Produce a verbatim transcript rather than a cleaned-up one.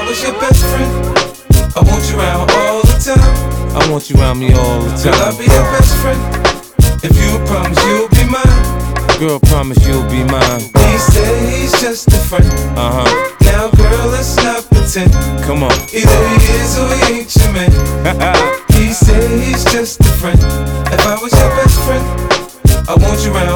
was your best friend, I want you around all the time. I want you around me all the time. Girl, I'll be your best friend if you promise you'll be mine. Girl, promise you'll be mine. He said he's just a friend. Uh huh. Now, girl, let's not pretend. Come on. Either he is or he ain't your man. He said he's just a friend. If I was your best friend, I want you around